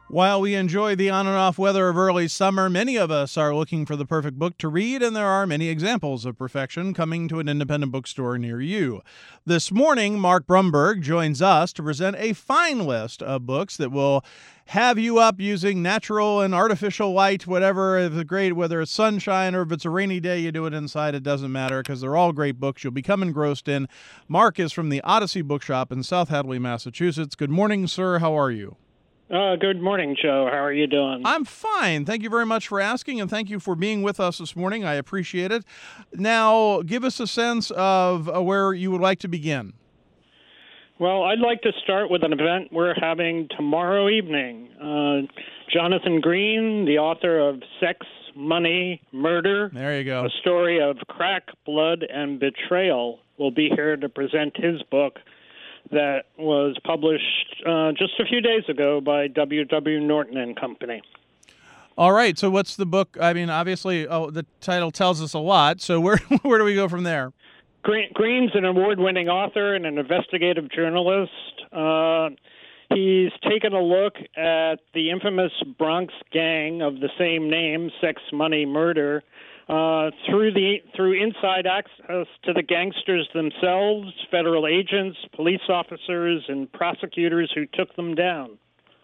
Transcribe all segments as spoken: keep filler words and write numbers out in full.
While we enjoy the on and off weather of early summer, many of us are looking for the perfect book to read, and there are many examples of perfection coming to an independent bookstore near you. This morning, Mark Brumberg joins us to present a fine list of books that will have you up using natural and artificial light, whatever is great, whether it's sunshine or if it's a rainy day, you do it inside, it doesn't matter, because they're all great books you'll become engrossed in. Mark is from the Odyssey Bookshop in South Hadley, Massachusetts. Good morning, sir. How are you? Uh, good morning, Joe. How are you doing? I'm fine. Thank you very much for asking, and thank you for being with us this morning. I appreciate it. Now, give us a sense of uh, where you would like to begin. Well, I'd like to start with an event we're having tomorrow evening. Uh, Jonathan Green, the author of Sex, Money, Murder, there you go, a story of crack, blood, and betrayal, will be here to present his book that was published uh, just a few days ago by W W. Norton and Company. All right. So what's the book? I mean, obviously, oh, the title tells us a lot. So where where do we go from there? Green, Green's an award-winning author and an investigative journalist. Uh, he's taken a look at the infamous Bronx gang of the same name, Sex, Money, Murder, Uh, through the through inside access to the gangsters themselves, federal agents, police officers, and prosecutors who took them down.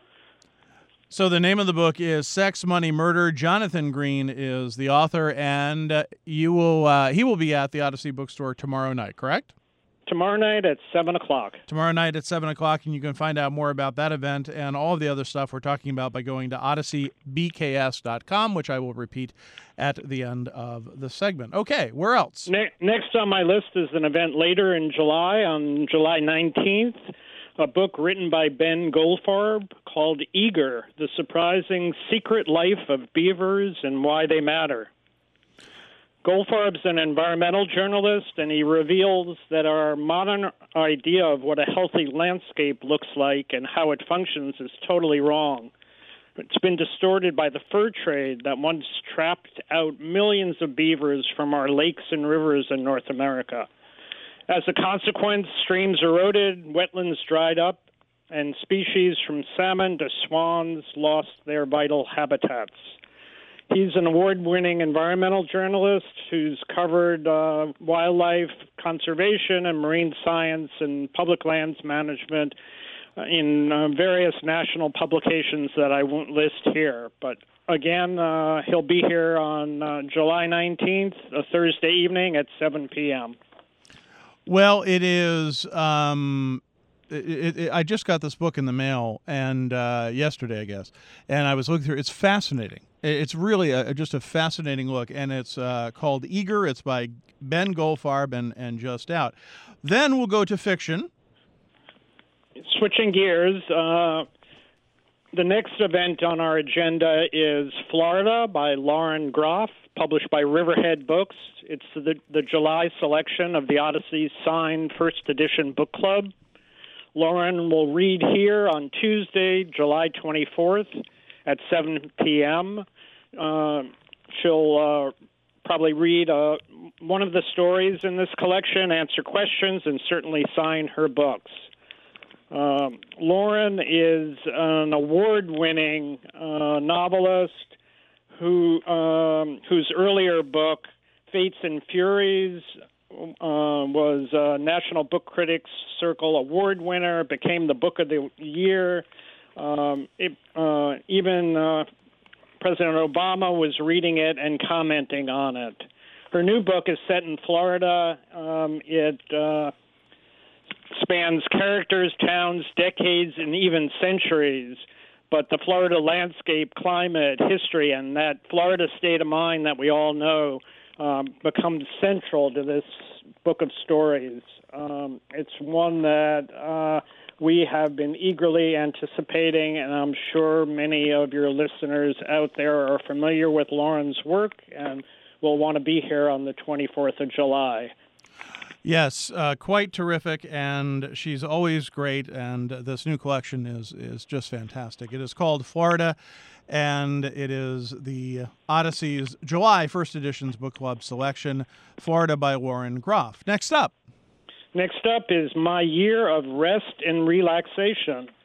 So the name of the book is Sex, Money, Murder. Jonathan Green is the author, and uh, you will uh, he will be at the Odyssey Bookstore tomorrow night, correct? Tomorrow night at seven o'clock. Tomorrow night at seven o'clock, and you can find out more about that event and all of the other stuff we're talking about by going to odyssey b k s dot com, which I will repeat at the end of the segment. Okay, where else? Ne- next on my list is an event later in July, on July nineteenth, a book written by Ben Goldfarb called Eager, The Surprising Secret Life of Beavers and Why They Matter. Goldfarb's an environmental journalist, and he reveals that our modern idea of what a healthy landscape looks like and how it functions is totally wrong. It's been distorted by the fur trade that once trapped out millions of beavers from our lakes and rivers in North America. As a consequence, streams eroded, wetlands dried up, and species from salmon to swans lost their vital habitats. He's an award-winning environmental journalist who's covered uh, wildlife conservation and marine science and public lands management in uh, various national publications that I won't list here. But again, uh, he'll be here on uh, July nineteenth, a Thursday evening at seven p.m. Well, it is... Um It, it, I just got this book in the mail, and uh, yesterday, I guess, and I was looking through. It's fascinating. It's really a, just a fascinating look, and it's uh, called Eager. It's by Ben Goldfarb and, and Just Out. Then we'll go to fiction. Switching gears, uh, the next event on our agenda is Florida by Lauren Groff, published by Riverhead Books. It's the, the July selection of the Odyssey signed first edition book club. Lauren will read here on Tuesday, July twenty-fourth at seven p.m. Uh, she'll uh, probably read uh, one of the stories in this collection, answer questions, and certainly sign her books. Um, Lauren is an award-winning uh, novelist who um, whose earlier book, Fates and Furies, Uh, was a National Book Critics Circle Award winner, became the book of the year. Um, it, uh, even uh, President Obama was reading it and commenting on it. Her new book is set in Florida. Um, it uh, spans characters, towns, decades, and even centuries. But the Florida landscape, climate, history, and that Florida state of mind that we all know Um, becomes central to this book of stories. Um, it's one that uh, we have been eagerly anticipating, and I'm sure many of your listeners out there are familiar with Lauren's work and will want to be here on the twenty-fourth of July. Yes, uh, quite terrific, and she's always great, and this new collection is, is just fantastic. It is called Florida, and it is the Odyssey's July First Edition's Book Club selection, Florida by Lauren Groff. Next up. Next up is My Year of Rest and Relaxation.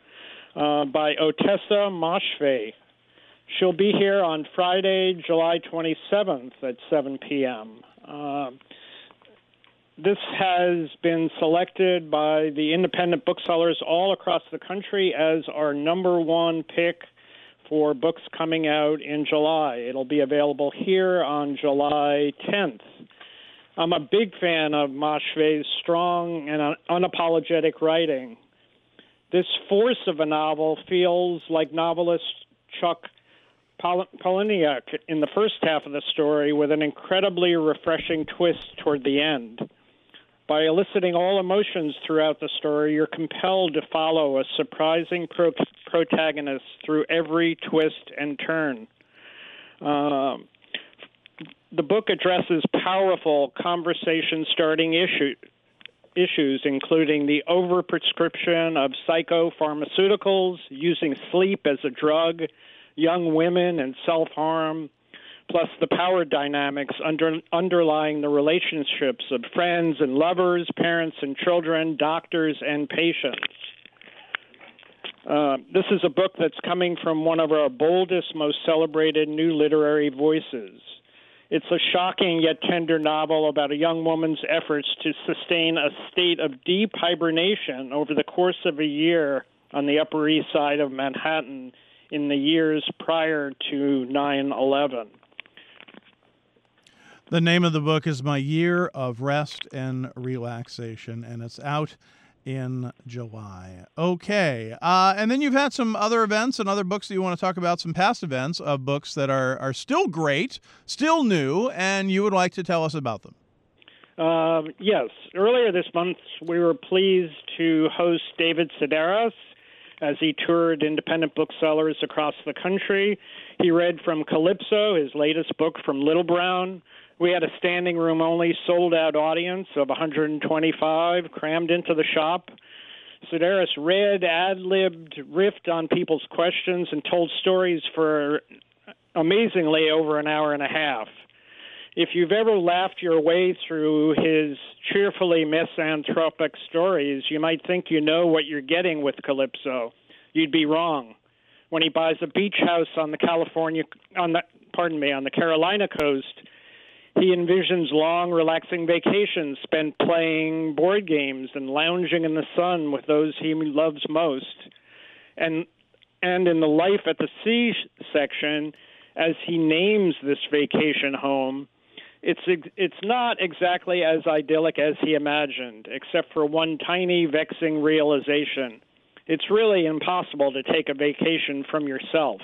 uh, by Otessa Moshfegh. She'll be here on Friday, July twenty-seventh at seven p.m. Uh, this has been selected by the independent booksellers all across the country as our number one pick for books coming out in July. It'll be available here on July tenth. I'm a big fan of Moshfegh's strong and unapologetic writing. This force of a novel feels like novelist Chuck Palahniuk in the first half of the story, with an incredibly refreshing twist toward the end. By eliciting all emotions throughout the story, you're compelled to follow a surprising pro- protagonist through every twist and turn. Uh, the book addresses powerful conversation-starting issue, issues, including the overprescription of psychopharmaceuticals, using sleep as a drug, young women and self-harm, plus the power dynamics under, underlying the relationships of friends and lovers, parents and children, doctors and patients. Uh, this is a book that's coming from one of our boldest, most celebrated new literary voices. It's a shocking yet tender novel about a young woman's efforts to sustain a state of deep hibernation over the course of a year on the Upper East Side of Manhattan in the years prior to nine eleven. The name of the book is My Year of Rest and Relaxation, and it's out in July. Okay. Uh, and then you've had some other events and other books that you want to talk about, some past events of books that are, are still great, still new, and you would like to tell us about them. Uh, yes. Earlier this month, we were pleased to host David Sedaris as he toured independent booksellers across the country. He read from Calypso, his latest book from Little Brown. We had a standing room only sold-out audience of one hundred twenty-five crammed into the shop. Sedaris read, ad-libbed, riffed on people's questions, and told stories for, amazingly, over an hour and a half. If you've ever laughed your way through his cheerfully misanthropic stories, you might think you know what you're getting with Calypso. You'd be wrong. When he buys a beach house on the California, on the, pardon me, on the Carolina coast, he envisions long, relaxing vacations spent playing board games and lounging in the sun with those he loves most. And and in the Life at the Sea section, as he names this vacation home, it's it's not exactly as idyllic as he imagined, except for one tiny, vexing realization. It's really impossible to take a vacation from yourself.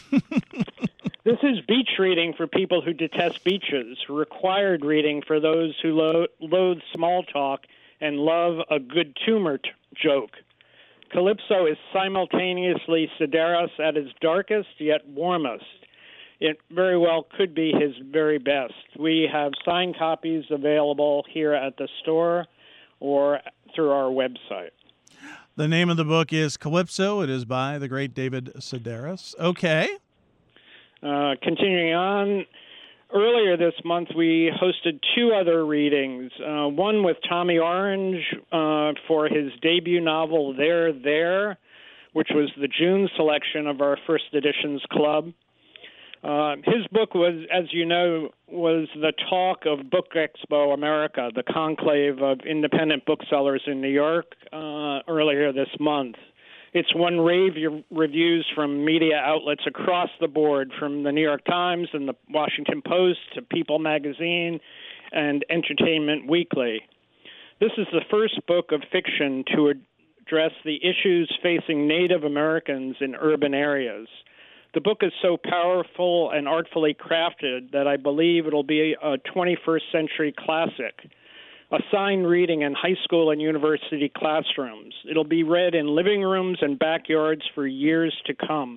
This is beach reading for people who detest beaches, required reading for those who lo- loathe small talk and love a good tumor t- joke. Calypso is simultaneously Sedaris at his darkest yet warmest. It very well could be his very best. We have signed copies available here at the store or through our website. The name of the book is Calypso. It is by the great David Sedaris. Okay. Uh, continuing on, earlier this month we hosted two other readings, uh, one with Tommy Orange uh, for his debut novel, There, There, which was the June selection of our First Editions Club. Uh, his book was, as you know, was the talk of Book Expo America, the conclave of independent booksellers in New York, uh, earlier this month. It's won rave reviews from media outlets across the board, from the New York Times and the Washington Post to People magazine and Entertainment Weekly. This is the first book of fiction to address the issues facing Native Americans in urban areas. The book is so powerful and artfully crafted that I believe it'll be a twenty-first century classic. Assigned reading in high school and university classrooms. It'll be read in living rooms and backyards for years to come.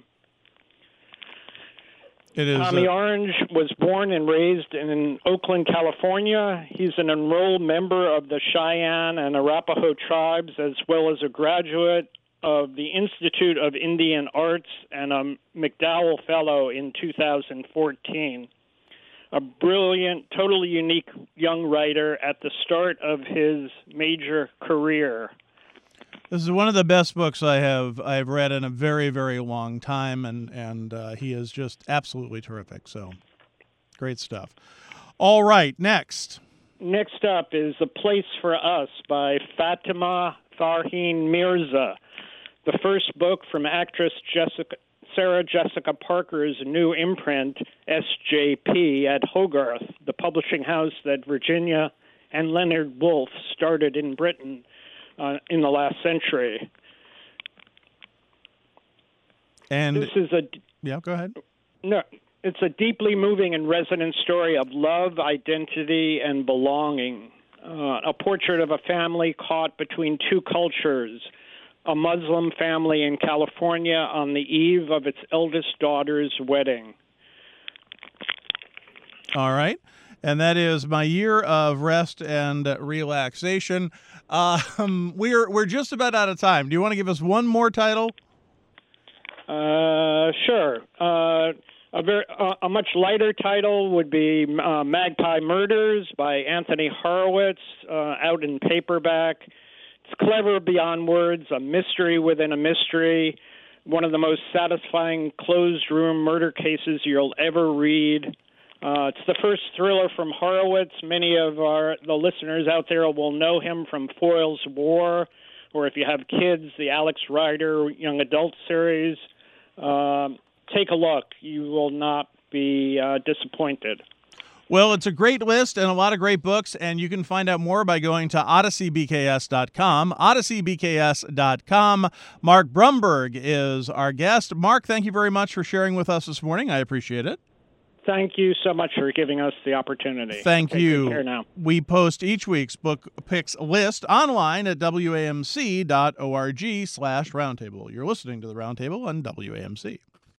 It is, Tommy uh... Orange was born and raised in Oakland, California. He's an enrolled member of the Cheyenne and Arapaho tribes, as well as a graduate of the Institute of Indian Arts and a McDowell Fellow in two thousand fourteen. A brilliant, totally unique young writer at the start of his major career. This is one of the best books I have I've read in a very, very long time, and, and uh, he is just absolutely terrific. So, great stuff. All right, next. Next up is A Place for Us by Fatima Farheen Mirza, the first book from actress Jessica, Sarah Jessica Parker's new imprint, S J P, at Hogarth, the publishing house that Virginia and Leonard Woolf started in Britain uh, in the last century. And this is a yeah, go ahead. No, it's a deeply moving and resonant story of love, identity, and belonging. Uh, a portrait of a family caught between two cultures, a Muslim family in California on the eve of its eldest daughter's wedding. All right. And that is My Year of Rest and Relaxation. Um, we're we're just about out of time. Do you want to give us one more title? Uh, sure. Uh, a, very, uh, a much lighter title would be uh, Magpie Murders by Anthony Horowitz, uh, out in paperback. It's clever beyond words, a mystery within a mystery, one of the most satisfying closed-room murder cases you'll ever read. Uh, it's the first thriller from Horowitz. Many of our the listeners out there will know him from Foyle's War, or if you have kids, the Alex Rider young adult series. Um, take a look. You will not be uh, disappointed. Well, it's a great list and a lot of great books, and you can find out more by going to odyssey b k s dot com, odyssey b k s dot com. Mark Brumberg is our guest. Mark, thank you very much for sharing with us this morning. I appreciate it. Thank you so much for giving us the opportunity. Thank okay, you. Take care now. We post each week's book picks list online at w a m c dot org slash roundtable. You're listening to the Roundtable on W A M C.